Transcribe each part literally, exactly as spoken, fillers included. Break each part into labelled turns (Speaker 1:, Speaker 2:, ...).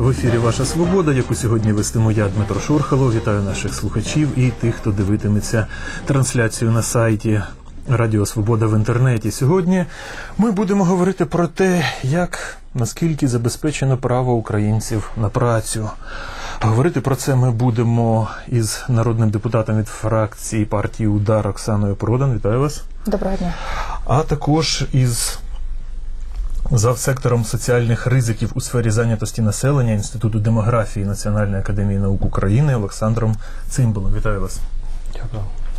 Speaker 1: В ефірі «Ваша Свобода», яку сьогодні вестиму я, Дмитро Шурхало. Вітаю наших слухачів і тих, хто дивитиметься трансляцію на сайті Радіо Свобода в інтернеті. Сьогодні ми будемо говорити про те, як, наскільки забезпечено право українців на працю. Говорити про це ми будемо із народним депутатом від фракції партії «Удар» Оксаною Продан. Вітаю вас.
Speaker 2: Доброго дня.
Speaker 1: А також із завсектором соціальних ризиків у сфері зайнятості населення Інституту демографії Національної академії наук України Олександром Цимбалом. Вітаю вас.
Speaker 3: Дякую.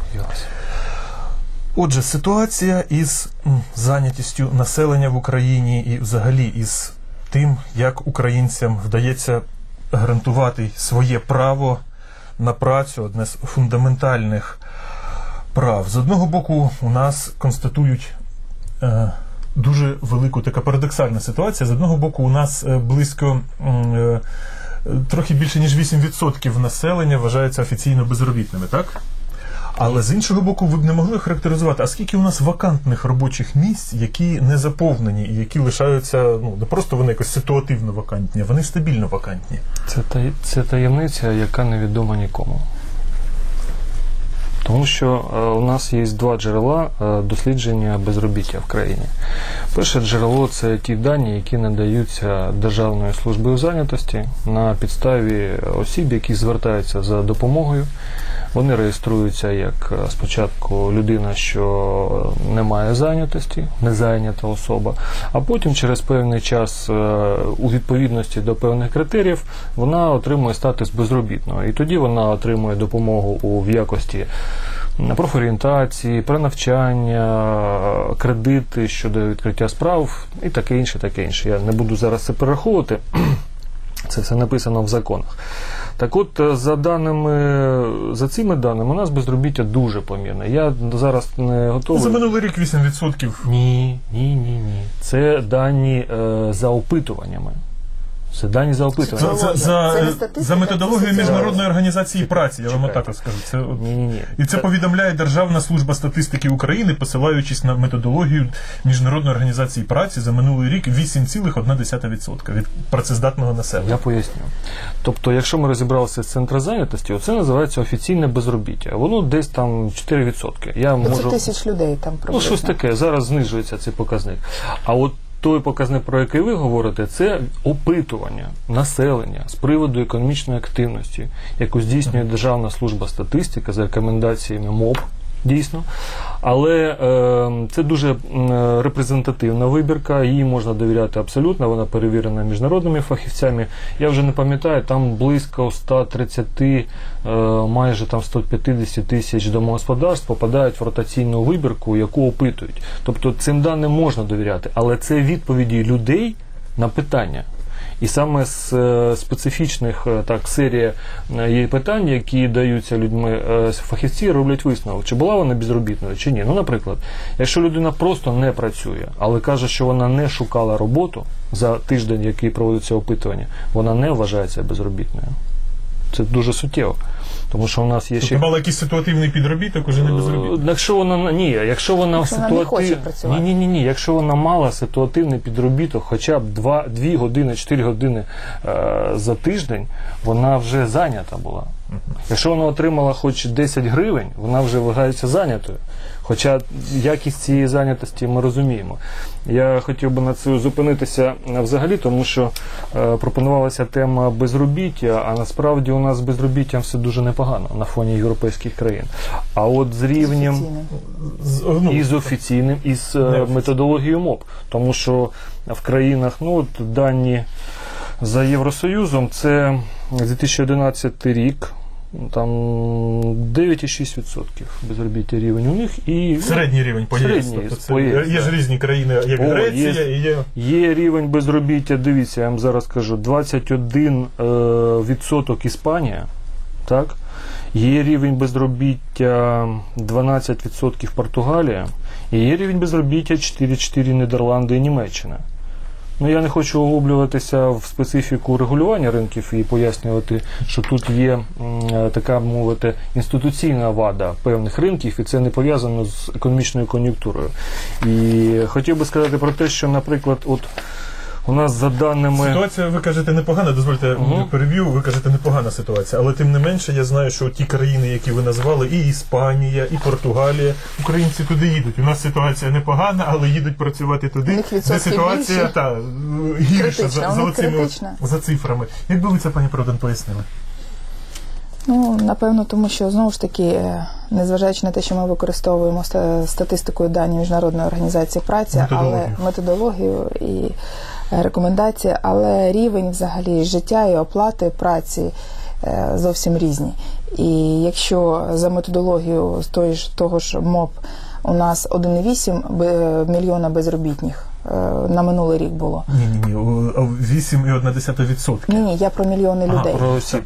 Speaker 1: Отже, ситуація із зайнятістю населення в Україні і взагалі із тим, як українцям вдається гарантувати своє право на працю, одне з фундаментальних прав. З одного боку, у нас констатують е, дуже велику, така парадоксальна ситуація. З одного боку, у нас близько, е, трохи більше, ніж вісім відсотків населення вважаються офіційно безробітними, так? Але з іншого боку, ви б не могли характеризувати, а скільки у нас вакантних робочих місць, які не заповнені і які лишаються, ну, не просто вони якось ситуативно вакантні, а вони стабільно вакантні.
Speaker 3: Це, та, це таємниця, яка невідома нікому. Тому що е, у нас є два джерела е, дослідження безробіття в країні. Перше джерело – це ті дані, які надаються Державною службою зайнятості на підставі осіб, які звертаються за допомогою. Вони реєструються як спочатку людина, що не має зайнятості, незайнята особа, а потім через певний час у відповідності до певних критеріїв вона отримує статус безробітного. І тоді вона отримує допомогу у в якості профорієнтації, перенавчання, кредити щодо відкриття справ і таке інше, таке інше. Я не буду зараз це перераховувати, це все написано в законах. Так от, за даними, за цими даними, у нас безробіття дуже помірне. Я зараз не готовий...
Speaker 1: За минулий рік вісім відсотків.
Speaker 3: Ні, ні, ні, ні. Це дані е, за опитуваннями. Це дані за опитуваннями.
Speaker 1: За, за, за, за методологією Міжнародної організації праці, я вам отак скажу. Це,
Speaker 3: ні, ні, ні.
Speaker 1: І це, це повідомляє Державна служба статистики України, посилаючись на методологію Міжнародної організації праці за минулий рік вісім цілих одна десята відсотка від працездатного населення.
Speaker 3: Я поясню. Тобто, якщо ми розібралися з центром зайнятості, це називається офіційне безробіття. Воно десь там чотири відсотки. Я можу...
Speaker 2: тисяч людей там приблизно.
Speaker 3: Ну, щось таке. Зараз знижується цей показник. А от той показник, про який ви говорите, це опитування населення з приводу економічної активності, яку здійснює Державна служба статистики за рекомендаціями МОП, дійсно. Але е, це дуже е, репрезентативна вибірка, їй можна довіряти абсолютно, вона перевірена міжнародними фахівцями. Я вже не пам'ятаю, там близько сто тридцять, е, майже там сто п'ятдесят тисяч домогосподарств попадають в ротаційну вибірку, яку опитують. Тобто цим даним можна довіряти, але це відповіді людей на питання. І саме з е, специфічних е, так, серія є питань, які даються людьми, е, фахівці роблять висновок, чи була вона безробітною, чи ні. Ну, наприклад, якщо людина просто не працює, але каже, що вона не шукала роботу за тиждень, який проводиться опитування, вона не вважається безробітною. Це дуже суттєво. Тому що у нас є
Speaker 1: тобто
Speaker 3: ще...
Speaker 1: мала якийсь ситуативний підробіток, уже не безробітний?
Speaker 3: Якщо вона, ні, якщо вона,
Speaker 2: якщо вона
Speaker 3: ситуатив...
Speaker 2: не хоче працювати.
Speaker 3: Ні, ні, ні, якщо вона мала ситуативний підробіток хоча б дві години, чотири години е, за тиждень, вона вже зайнята була. Якщо вона отримала хоч десять гривень, вона вже вважається зайнятою. Хоча якість цієї зайнятості ми розуміємо. Я хотів би на це зупинитися взагалі, тому що е, пропонувалася тема безробіття, а насправді у нас з безробіттям все дуже непогано на фоні європейських країн. А от з рівнем
Speaker 1: з, ну,
Speaker 3: і з офіційним, і з е, методологією МОП. Тому що в країнах, ну от дані за Євросоюзом, це дві тисячі одинадцятий рік, там дев'ять цілих шість десятих відсотків безробіття рівень у них. І
Speaker 1: середній рівень по ЄС. Тобто є ж різні країни, як О, Греція, є, і є...
Speaker 3: Є рівень безробіття, дивіться, я вам зараз кажу, двадцять один відсоток Іспанія, так? Є рівень безробіття дванадцять відсотків Португалія, і є рівень безробіття чотири цілих чотири десятих Нідерланди і Німеччина. Ну, я не хочу углублюватися в специфіку регулювання ринків і пояснювати, що тут є м, така, мовити, інституційна вада певних ринків, і це не пов'язано з економічною кон'юнктурою. І хотів би сказати про те, що, наприклад, от У нас за даними...
Speaker 1: Ситуація, ви кажете, непогана, дозвольте,
Speaker 3: Мгм.
Speaker 1: переб'ю, ви кажете, непогана ситуація, але тим не менше я знаю, що ті країни, які ви назвали, і Іспанія, і Португалія, українці туди їдуть. У нас ситуація непогана, але їдуть працювати
Speaker 2: У
Speaker 1: туди,
Speaker 2: них
Speaker 1: де
Speaker 2: відсотки
Speaker 1: ситуація
Speaker 2: більші.
Speaker 1: та, гірша
Speaker 2: Критична,
Speaker 1: за,
Speaker 2: у
Speaker 1: за,
Speaker 2: них
Speaker 1: оцими от-
Speaker 2: критична.
Speaker 1: за цифрами. Як би ви це, пані Продан, пояснили?
Speaker 2: Ну, напевно, тому що, знову ж таки, е, незважаючи на те, що ми використовуємо ста- статистику і дані Міжнародної організації праці,
Speaker 1: Методологію.
Speaker 2: але методологію і е, рекомендації, але рівень взагалі життя і оплати праці е, зовсім різні. І якщо за методологію з той ж, того ж МОП у нас один цілих вісім бе- мільйона безробітних е, на минулий рік було.
Speaker 1: Ні, ні, ні, вісім цілих одна десята відсотка.
Speaker 2: Ні, ні, я про мільйони
Speaker 1: Ага,
Speaker 2: людей.
Speaker 3: Про осіб.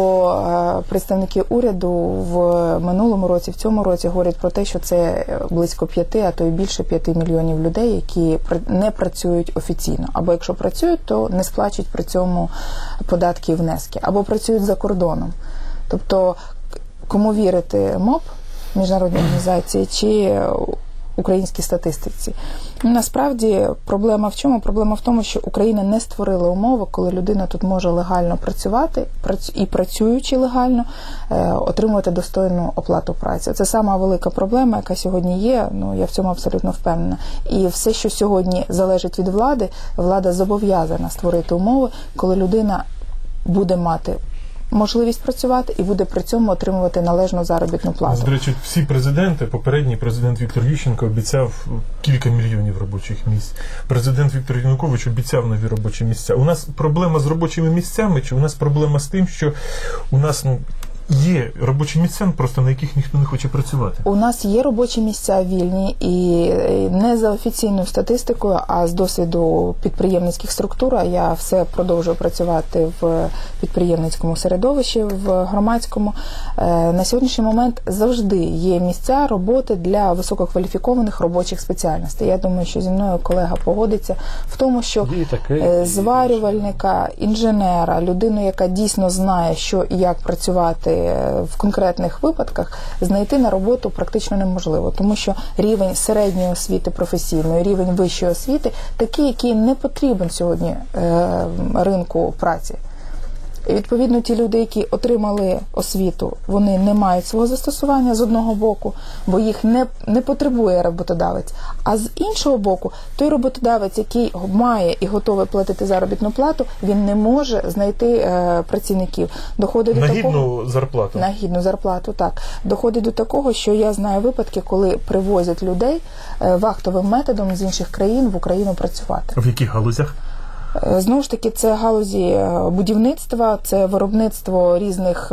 Speaker 2: То е, представники уряду в минулому році, в цьому році говорять про те, що це близько п'яти, а то й більше п'яти мільйонів людей, які пр- не працюють офіційно. Або якщо працюють, то не сплачують при цьому податки і внески, або працюють за кордоном. Тобто, кому вірити МОП, міжнародній організації, чи українській статистиці. Насправді проблема в чому? Проблема в тому, що Україна не створила умови, коли людина тут може легально працювати і працюючи легально, отримувати достойну оплату праці. Це сама велика проблема, яка сьогодні є, ну я в цьому абсолютно впевнена. І все, що сьогодні залежить від влади, влада зобов'язана створити умови, коли людина буде мати можливість працювати і буде при цьому отримувати належну заробітну плату.
Speaker 1: До речі, всі президенти, попередній президент Віктор Ющенко обіцяв кілька мільйонів робочих місць. Президент Віктор Янукович обіцяв нові робочі місця. У нас проблема з робочими місцями, чи у нас проблема з тим, що у нас ну, є робочі місця, просто на яких ніхто не хоче працювати?
Speaker 2: У нас є робочі місця вільні, і не за офіційною статистикою, а з досвіду підприємницьких структур. Я все продовжую працювати в підприємницькому середовищі, в громадському. На сьогоднішній момент завжди є місця роботи для висококваліфікованих робочих спеціальностей. Я думаю, що зі мною колега погодиться в тому, що
Speaker 3: Є таке,
Speaker 2: зварювальника, інженера, людину, яка дійсно знає, що і як працювати в конкретних випадках, знайти на роботу практично неможливо, тому що рівень середньої освіти професійної, рівень вищої освіти такий, який не потрібен сьогодні е, ринку праці. І, відповідно, ті люди, які отримали освіту, вони не мають свого застосування з одного боку, бо їх не, не потребує роботодавець. А з іншого боку, той роботодавець, який має і готовий платити заробітну плату, він не може знайти е, працівників. Доходить
Speaker 1: На
Speaker 2: до такого,
Speaker 1: гідну зарплату.
Speaker 2: на гідну зарплату, так. Доходить до такого, що я знаю випадки, коли привозять людей е, вахтовим методом з інших країн в Україну працювати.
Speaker 1: В яких галузях?
Speaker 2: Знову ж таки, це галузі будівництва, це виробництво різних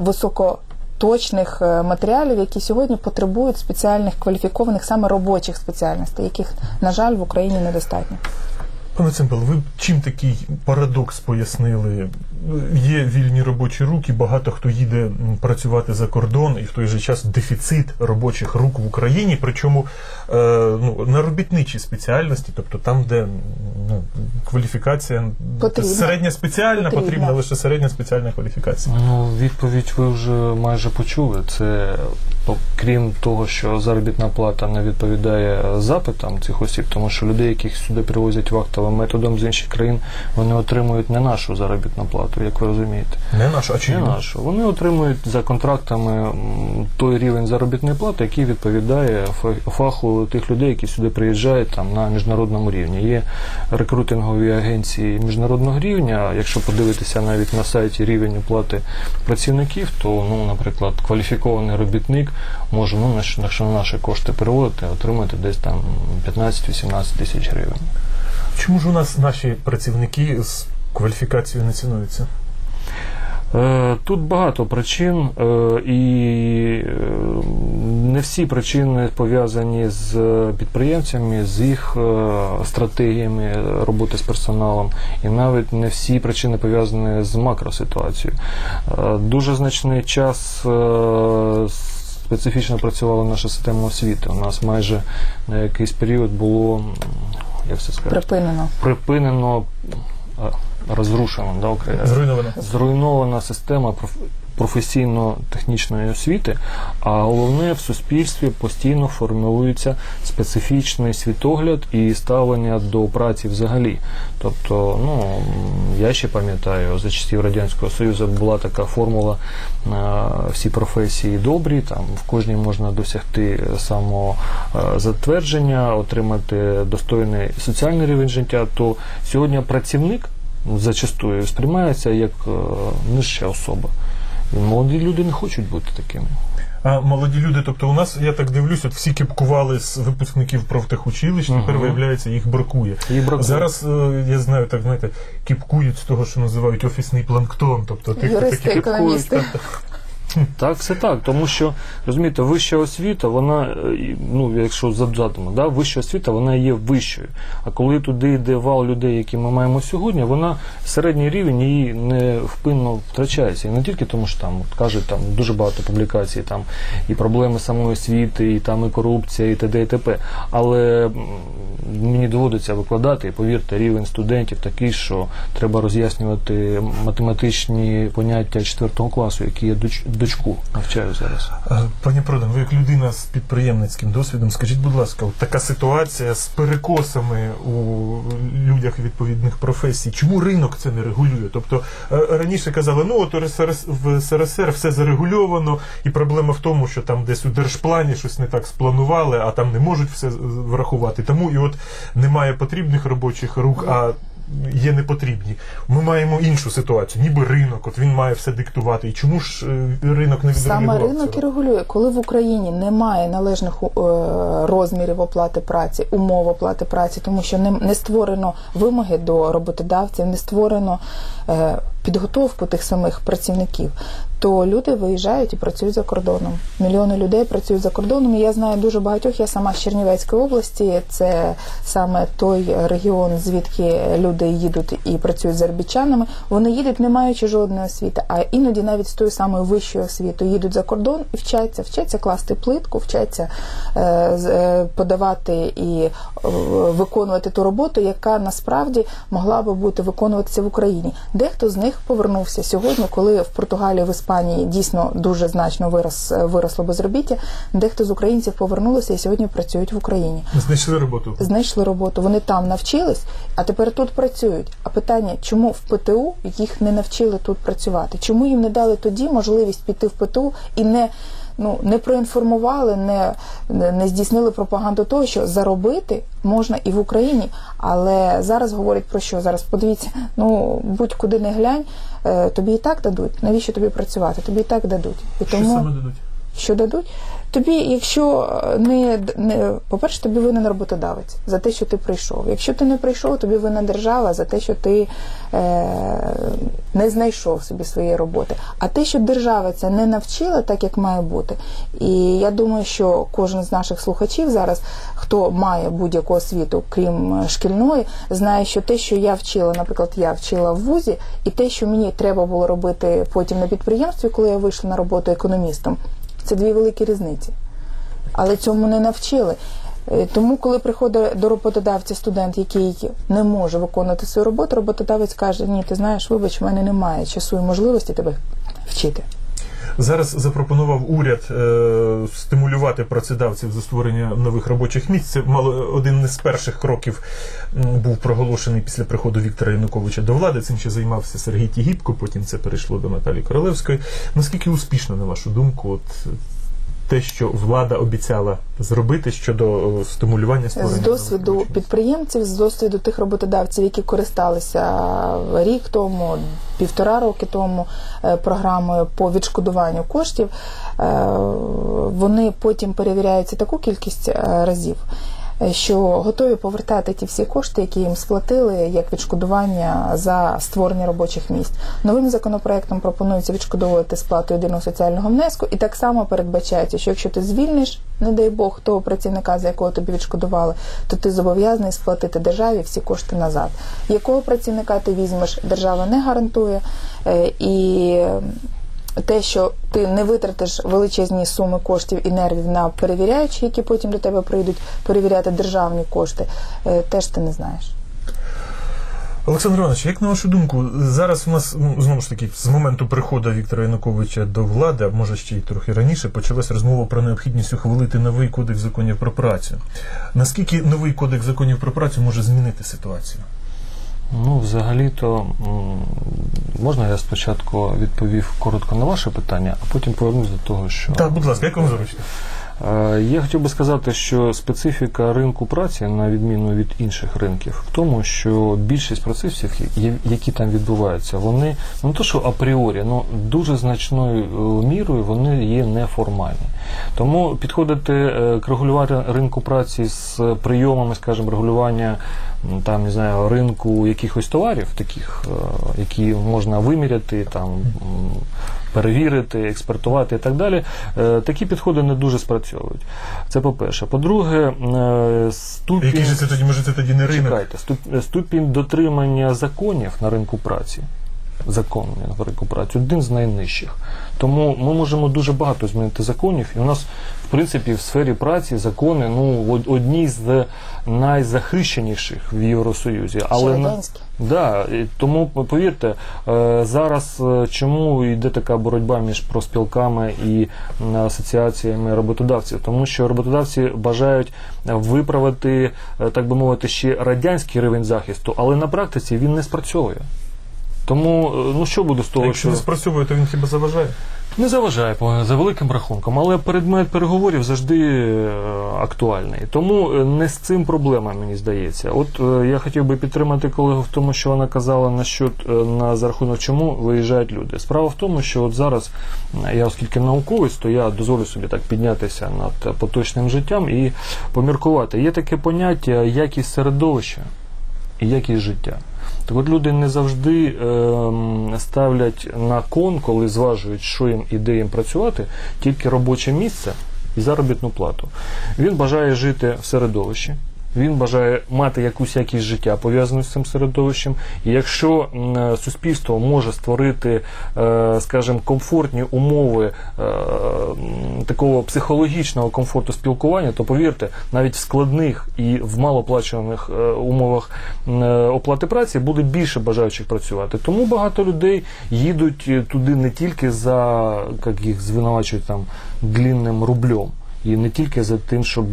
Speaker 2: високоточних матеріалів, які сьогодні потребують спеціальних кваліфікованих саме робочих спеціальностей, яких, на жаль, в Україні недостатньо.
Speaker 1: Пане Цимбал, ви чим такий парадокс пояснили? Є вільні робочі руки, багато хто їде працювати за кордон, і в той же час дефіцит робочих рук в Україні, причому е, ну, на робітничій спеціальності, тобто там, де ну, кваліфікація
Speaker 2: Потрібна.
Speaker 1: середня спеціальна,
Speaker 2: Потрібна.
Speaker 1: потрібна лише середня спеціальна кваліфікація.
Speaker 3: Ну, відповідь ви вже майже почули. Це, крім того, що заробітна плата не відповідає запитам цих осіб, тому що людей, яких сюди привозять вахтовим методом з інших країн, вони отримують не нашу заробітну плату, як ви розумієте.
Speaker 1: Не наша, а чи
Speaker 3: Не нашу. Вони отримують за контрактами м, той рівень заробітної плати, який відповідає фа- фаху тих людей, які сюди приїжджають там на міжнародному рівні. Є рекрутингові агенції міжнародного рівня. Якщо подивитися навіть на сайті рівень оплати працівників, то, ну, наприклад, кваліфікований робітник може, ну, якщо на наші кошти переводити, отримати десь там п'ятнадцять-вісімнадцять тисяч гривень.
Speaker 1: чому ж у нас наші працівники з кваліфікацією не цінуються?
Speaker 3: Тут багато причин, і не всі причини пов'язані з підприємцями, з їх стратегіями роботи з персоналом, і навіть не всі причини пов'язані з макроситуацією. Дуже значний час специфічно працювала наша система освіти. У нас майже на якийсь період було, як це сказати,
Speaker 2: Припинено.
Speaker 3: припинено розрушено, да,
Speaker 1: Зруйновано.
Speaker 3: зруйнована система проф... професійно-технічної освіти, а головне, в суспільстві постійно формується специфічний світогляд і ставлення до праці взагалі. Тобто, ну, я ще пам'ятаю, за часів Радянського Союзу була така формула всі професії добрі, там в кожній можна досягти самозатвердження, отримати достойний соціальний рівень життя, то сьогодні працівник зачастую сприймається як нижча особа. І молоді люди не хочуть бути такими.
Speaker 1: А молоді люди, тобто у нас, я так дивлюсь, от всі кіпкували з випускників профтехучилищ, uh-huh. тепер, виявляється, їх бракує.
Speaker 3: Їх бракує.
Speaker 1: Зараз, я знаю, так, знаєте, кіпкують з того, що називають офісний планктон, тобто тих, хто такі кіпкують.
Speaker 3: Так, це так, тому що, розумієте, вища освіта, вона, ну, якщо задатимо, да, вища освіта, вона є вищою. А коли туди йде вал людей, які ми маємо сьогодні, вона, середній рівень її невпинно втрачається. І не тільки тому, що там, от, кажуть, там дуже багато публікацій, там, і проблеми самої освіти, і там і корупція, і т.д. і т.п. Але мені доводиться викладати, і повірте, рівень студентів такий, що треба роз'яснювати математичні поняття четвертого класу, які є дочку навчаю зараз.
Speaker 1: Пані Продан, ви як людина з підприємницьким досвідом, скажіть, будь ласка, от така ситуація з перекосами у людях відповідних професій, чому ринок це не регулює? Тобто раніше казали, ну от в ес ер ес ер все зарегульовано, і проблема в тому, що там десь у держплані щось не так спланували, а там не можуть все врахувати. Тому і от немає потрібних робочих рук, а є непотрібні. Ми маємо іншу ситуацію, ніби ринок, от він має все диктувати. І чому ж ринок не відрегулював?
Speaker 2: Саме ринок і регулює. Коли в Україні немає належних е, розмірів оплати праці, умов оплати праці, тому що не, не створено вимоги до роботодавців, не створено е, підготовку тих самих працівників, то люди виїжджають і працюють за кордоном. Мільйони людей працюють за кордоном, і я знаю дуже багатьох, я сама з Чернівецької області, це саме той регіон, звідки люди їдуть і працюють з заробітчанами, вони їдуть, не маючи жодної освіти, а іноді навіть з тою самою вищою освітою їдуть за кордон і вчаться, вчаться класти плитку, вчаться е, подавати і е, виконувати ту роботу, яка насправді могла би бути виконуватися в Україні. Дехто з них повернувся сьогодні, коли в Португалії, в Іспанії дійсно дуже значно вирос, виросло безробіття, дехто з українців повернулися і сьогодні працюють в Україні.
Speaker 1: Знайшли роботу.
Speaker 2: Знайшли роботу. Вони там навчились, а тепер тут працюють. А питання, чому в пе те у їх не навчили тут працювати? Чому їм не дали тоді можливість піти в пе те у і не ну, не проінформували, не, не здійснили пропаганду того, що заробити можна і в Україні, але зараз говорять про що? Зараз подивіться, ну, будь-куди не глянь, тобі і так дадуть, навіщо тобі працювати? Тобі і так дадуть. І
Speaker 1: що
Speaker 2: тому,
Speaker 1: саме дадуть?
Speaker 2: Що дадуть? Тобі, якщо не, не, по-перше, тобі винен роботодавець за те, що ти прийшов. Якщо ти не прийшов, тобі винна держава за те, що ти е, не знайшов собі своєї роботи. А те, що держава це не навчила так, як має бути. І я думаю, що кожен з наших слухачів зараз, хто має будь-яку освіту, крім шкільної, знає, що те, що я вчила, наприклад, я вчила в вузі, і те, що мені треба було робити потім на підприємстві, коли я вийшла на роботу економістом, це дві великі різниці. Але цьому не навчили. Тому, коли приходить до роботодавця студент, який не може виконувати свою роботу, роботодавець каже, ні, ти знаєш, вибач, в мене немає часу і можливості тебе вчити.
Speaker 1: Зараз запропонував уряд е, стимулювати працедавців за створення нових робочих місць. Це мало один з перших кроків був проголошений після приходу Віктора Януковича до влади. Цим ще займався Сергій Тігіпко, потім це перейшло до Наталії Королевської. Наскільки успішно, на вашу думку, от те, що влада обіцяла зробити щодо стимулювання створення?
Speaker 2: З досвіду підприємців, з досвіду тих роботодавців, які користалися рік тому, півтора роки тому програмою по відшкодуванню коштів, вони потім перевіряються таку кількість разів, що готові повертати ті всі кошти, які їм сплатили, як відшкодування за створення робочих місць. Новим законопроектом пропонується відшкодовувати сплату єдиного соціального внеску, і так само передбачається, що якщо ти звільниш, не дай Бог, того працівника, за якого тобі відшкодували, то ти зобов'язаний сплатити державі всі кошти назад. Якого працівника ти візьмеш, держава не гарантує, і те, що ти не витратиш величезні суми коштів і нервів на перевіряючих, які потім до тебе прийдуть перевіряти державні кошти, теж ти не знаєш.
Speaker 1: Олександр Іванович, як на вашу думку, зараз у нас, ну, знову ж таки, з моменту приходу Віктора Януковича до влади, а може ще й трохи раніше, почалась розмова про необхідність ухвалити новий кодекс законів про працю. Наскільки новий кодекс законів про працю може змінити ситуацію?
Speaker 3: Ну, взагалі-то, можна я спочатку відповів коротко на ваше питання, а потім повернусь до того, що...
Speaker 1: Так, будь ласка, як вам зручно?
Speaker 3: Я хотів би сказати, що специфіка ринку праці, на відміну від інших ринків, в тому, що більшість процесів, які там відбуваються, вони, ну не то що апріорі, але дуже значною мірою вони є неформальні. Тому підходити к регулюванню ринку праці з прийомами, скажімо, регулювання там, не знаю, ринку якихось товарів, таких, які можна виміряти, там, перевірити, експортувати і так далі, такі підходи не дуже спрацьовують. Це по-перше. По-друге, ступінь...
Speaker 1: Який же це тоді, може, це тоді не ринок?
Speaker 3: Чекайте, ступінь дотримання законів на ринку праці, законів на ринку праці, один з найнижчих. Тому ми можемо дуже багато змінити законів, і у нас, в принципі, в сфері праці закони, ну, одні з найзахищеніших в Євросоюзі. Але на... Да, тому, повірте, зараз чому йде така боротьба між профспілками і асоціаціями роботодавців? Тому що роботодавці бажають виправити, так би мовити, ще радянський рівень захисту, але на практиці він не спрацьовує. Тому, ну що буде з того,
Speaker 1: якщо
Speaker 3: що...
Speaker 1: не спрацьовує, то він хіба заважає?
Speaker 3: Не заважає, за великим рахунком, але предмет переговорів завжди актуальний. Тому не з цим проблема, мені здається. От я хотів би підтримати колегу в тому, що вона казала насчет, на за рахунок чому виїжджають люди. Справа в тому, що от зараз, я оскільки науковець, то я дозволю собі так піднятися над поточним життям і поміркувати. Є таке поняття якість середовища і якість життя. Так от люди не завжди е, ставлять на кон, коли зважують, що їм і де їм працювати, тільки робоче місце і заробітну плату. Він бажає жити в середовищі, він бажає мати якусь якість життя, пов'язану з цим середовищем. І якщо е, суспільство може створити, е, скажімо, комфортні умови е, такого психологічного комфорту спілкування, то, повірте, навіть в складних і в малооплачуваних е, умовах е, оплати праці буде більше бажаючих працювати. Тому багато людей їдуть туди не тільки за, як їх звинувачують, там, длинним рублем. І не тільки за тим, щоб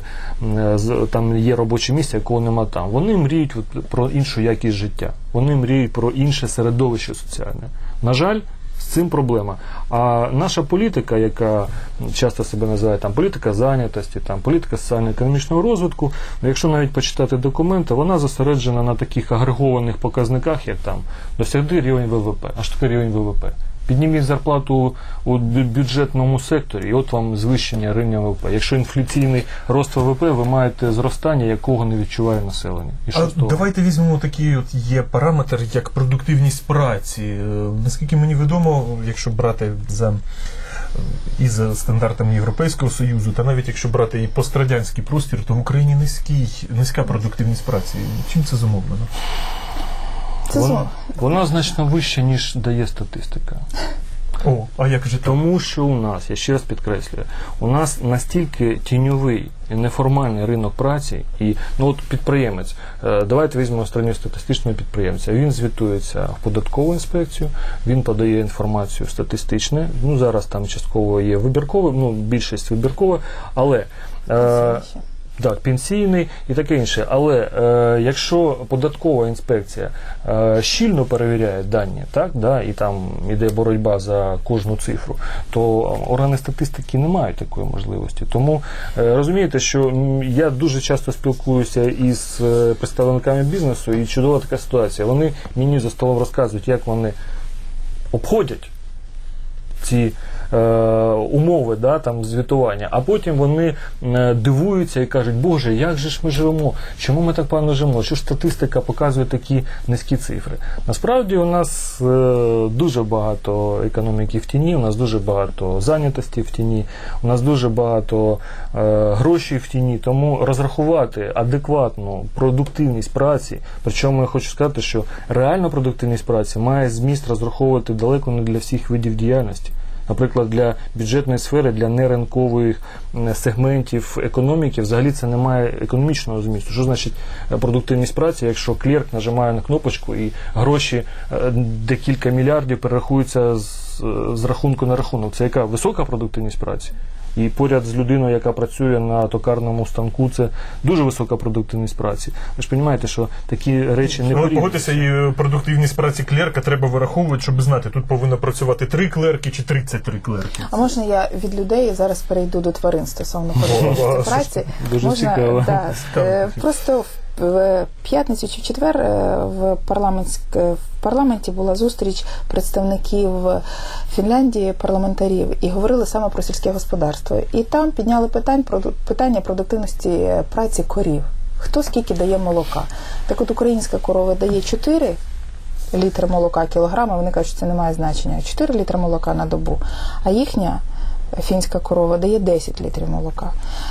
Speaker 3: там є робоче місце, якого нема там. Вони мріють про іншу якість життя. Вони мріють про інше середовище соціальне. На жаль, з цим проблема. А наша політика, яка часто себе називає там політика зайнятості, там політика соціально-економічного розвитку, якщо навіть почитати документи, вона зосереджена на таких агрегованих показниках, як там досягти рівень ВВП. А що таке рівень ВВП? Підніміть зарплату у бюджетному секторі, і от вам звищення рівня ВВП. Якщо інфляційний рост ВВП, ви маєте зростання, якого не відчуває населення. І що
Speaker 1: а
Speaker 3: з того?
Speaker 1: Давайте візьмемо такий от є параметр, як продуктивність праці. Наскільки мені відомо, якщо брати за і за стандартами Європейського Союзу, та навіть якщо брати і пострадянський простір, то в Україні низький, низька продуктивність праці. Чим це зумовлено?
Speaker 3: Вона, вона значно вища, ніж дає статистика.
Speaker 1: О, а як же так?
Speaker 3: Тому що у нас, я ще раз підкреслюю, у нас настільки тіньовий і неформальний ринок праці, і, ну от підприємець, давайте візьмемо середньостатистичного підприємця, він звітується в податкову інспекцію, він подає інформацію статистичну, ну зараз там частково є вибіркове, ну більшість вибіркове, але... Е, Так, пенсійний і таке інше. Але е, якщо податкова інспекція е, щільно перевіряє дані, так, да, і там іде боротьба за кожну цифру, то органи статистики не мають такої можливості. Тому е, розумієте, що я дуже часто спілкуюся із представниками бізнесу, і чудова така ситуація. Вони мені за столом розказують, як вони обходять ці е, умови, да, там, звітування, а потім вони е, дивуються і кажуть, Боже, як же ж ми живемо? Чому ми так погано живемо? Що ж статистика показує такі низькі цифри? Насправді у нас е, дуже багато економіки в тіні, у нас дуже багато зайнятості в тіні, у нас дуже багато е, грошей в тіні, тому розрахувати адекватну продуктивність праці, причому я хочу сказати, що реальна продуктивність праці має зміст розраховувати далеко не для всіх видів діяльності. Наприклад, для бюджетної сфери, для неринкових сегментів економіки взагалі це не має економічного змісту. Що значить продуктивність праці, якщо клерк нажимає на кнопочку і гроші декілька мільярдів перерахуються з, з рахунку на рахунок? Це яка висока продуктивність праці? І поряд з людиною, яка працює на токарному станку, це дуже висока продуктивність праці. Ви ж розумієте, що такі речі не
Speaker 1: Але
Speaker 3: порівнюються.
Speaker 1: погодьтеся, і продуктивність праці клерка треба вираховувати, щоб знати, тут повинно працювати три клерки чи тридцять три клерки.
Speaker 2: А можна я від людей зараз перейду до тварин стосовно продуктивності праці?
Speaker 3: Дуже
Speaker 2: Можна,
Speaker 3: цікаво.
Speaker 2: Да, е, просто в п'ятницю чи в четвер е, в, парламентськ- в парламенті була зустріч представників Фінляндії, парламентарів, і говорили саме про сільське господарство. І там підняли питань, про, питання продуктивності праці корів. Хто скільки дає молока? Так от українська корова дає чотири літри молока кілограма, вони кажуть, що це не має значення. чотири літри молока на добу, а їхня фінська корова дає десять літрів молока.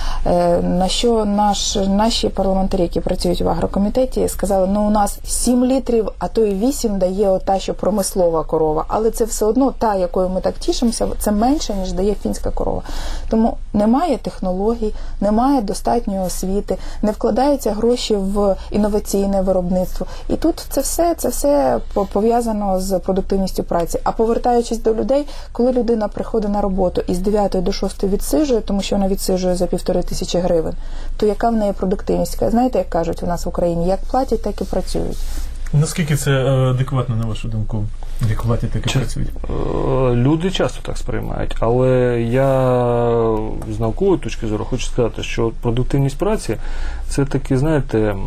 Speaker 2: На що наш, наші парламентарі, які працюють в агрокомітеті, сказали, ну у нас сім літрів, а то і вісім дає ота, що промислова корова. Але це все одно та, якою ми так тішимося, це менше, ніж дає фінська корова. Тому немає технологій, немає достатньої освіти, не вкладаються гроші в інноваційне виробництво. І тут це все, це все пов'язано з продуктивністю праці. А повертаючись до людей, коли людина приходить на роботу і з дев'ятої до шостої відсиджує, тому що вона відсиджує за півтори тисячі гривень, то яка в неї продуктивність? Знаєте, як кажуть у нас в Україні, як платять, так і працюють.
Speaker 1: Наскільки це адекватно, на вашу думку, як платять, так і
Speaker 3: Чи-
Speaker 1: працюють?
Speaker 3: Люди часто так сприймають, але я з наукової точки зору хочу сказати, що продуктивність праці – це такий, знаєте,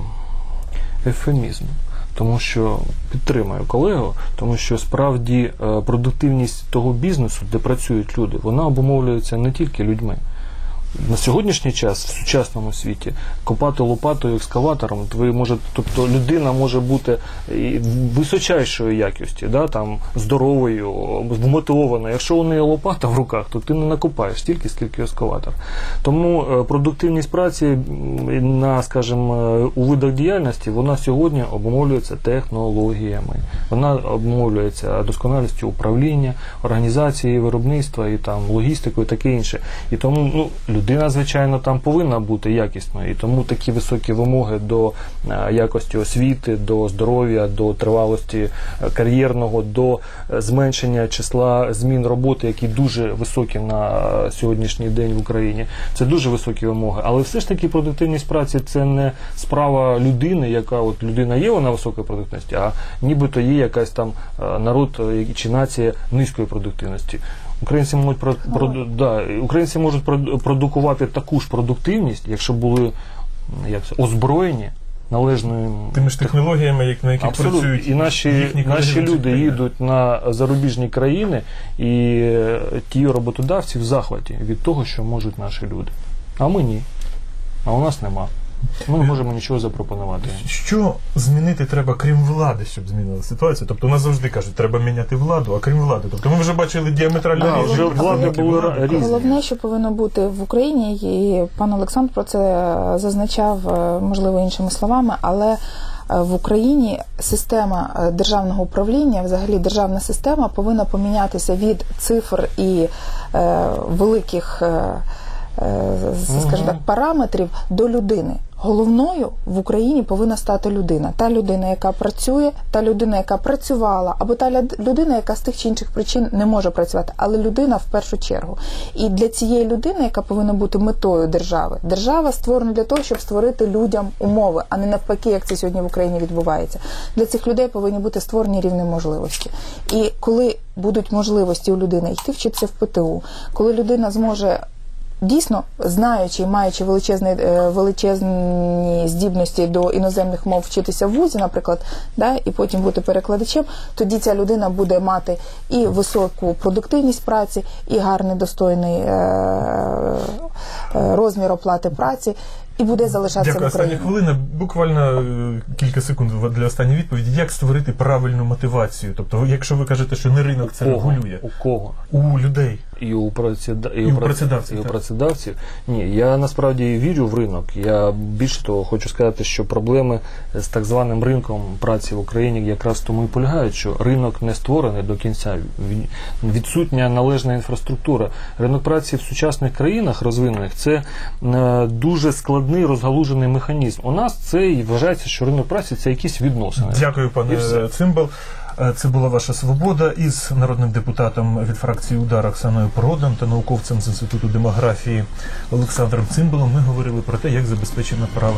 Speaker 3: ефемізм. Тому що підтримаю колегу, тому що справді е, продуктивність того бізнесу, де працюють люди, вона обумовлюється не тільки людьми. На сьогоднішній час в сучасному світі копати лопатою, екскаватором, ви можете, тобто людина може бути і височайшої якості, да, там, здоровою, вмотивованою. Якщо у неї лопата в руках, то ти не накопаєш стільки, скільки екскаватор. Тому е, продуктивність праці м, на, скажімо, у видах діяльності, вона сьогодні обумовлюється технологіями. Вона обумовлюється досконалістю управління, організації виробництва і там логістикою і таке інше. І тому, ну, людина, звичайно, там повинна бути якісною, і тому такі високі вимоги до е, якості освіти, до здоров'я, до тривалості е, кар'єрного, до е, зменшення числа змін роботи, які дуже високі на е, сьогоднішній день в Україні. Це дуже високі вимоги. Але все ж таки продуктивність праці – це не справа людини, яка от людина є, вона високої продуктивності, а нібито є якась там е, народ е, чи нація низької продуктивності. Українці можуть, про, про, да, українці можуть продукувати таку ж продуктивність, якщо були як це, озброєні належною
Speaker 1: Тими ж технологіями, як, на яких
Speaker 3: абсолютно.
Speaker 1: працюють
Speaker 3: І наші,
Speaker 1: їхні колеги
Speaker 3: наші
Speaker 1: в цих
Speaker 3: люди
Speaker 1: країнах.
Speaker 3: їдуть на зарубіжні країни, і е, ті роботодавці в захваті від того, що можуть наші люди. А ми ні. А у нас нема. Ми не можемо нічого запропонувати.
Speaker 1: Що змінити треба, крім влади, щоб змінила ситуацію? Тобто у нас завжди кажуть, треба міняти владу, а крім влади. Тобто ми вже бачили діаметрально
Speaker 3: Да,
Speaker 1: різні
Speaker 3: вже
Speaker 1: представники
Speaker 3: влади були
Speaker 1: влади.
Speaker 3: різні.
Speaker 2: Головне, що повинно бути в Україні, і пан Олександр про це зазначав, можливо, іншими словами, але в Україні система державного управління, взагалі державна система повинна помінятися від цифр і е, великих, е, скажімо так, параметрів до людини. Головною в Україні повинна стати людина. Та людина, яка працює, та людина, яка працювала, або та людина, яка з тих чи інших причин не може працювати, але людина в першу чергу. І для цієї людини, яка повинна бути метою держави, держава створена для того, щоб створити людям умови, а не навпаки, як це сьогодні в Україні відбувається. Для цих людей повинні бути створені рівні можливості. І коли будуть можливості у людини йти вчитися в ПТУ, коли людина зможе дійсно, знаючи і маючи величезні, величезні здібності до іноземних мов вчитися в вузі, наприклад, да, і потім бути перекладачем, тоді ця людина буде мати і високу продуктивність праці, і гарний, достойний е- е- розмір оплати праці, і буде залишатися
Speaker 1: Дякую.
Speaker 2: в Україні.
Speaker 1: Остання хвилина, буквально е, кілька секунд для останньої відповіді. Як створити правильну мотивацію? Тобто, якщо ви кажете, що не ринок це
Speaker 3: У кого?
Speaker 1: регулює,
Speaker 3: У кого?
Speaker 1: у людей.
Speaker 3: І у, працеда...
Speaker 1: І у працедавців,
Speaker 3: і у
Speaker 1: так.
Speaker 3: працедавців. Ні, я насправді вірю в ринок. Я більше того хочу сказати, що проблеми з так званим ринком праці в Україні якраз тому і полягають, що ринок не створений до кінця. Від- Відсутня належна інфраструктура. Ринок праці в сучасних країнах розвинених це е, дуже складний розгалужений механізм. У нас це і вважається, що ринок праці це якісь відносини.
Speaker 1: Дякую,
Speaker 3: І
Speaker 1: пане
Speaker 3: все.
Speaker 1: Цимбал. Е, Це була ваша свобода із народним депутатом від фракції «Удар» Оксаною Продан та науковцем з Інституту демографії Олександром Цимбалом. Ми говорили про те, як забезпечено право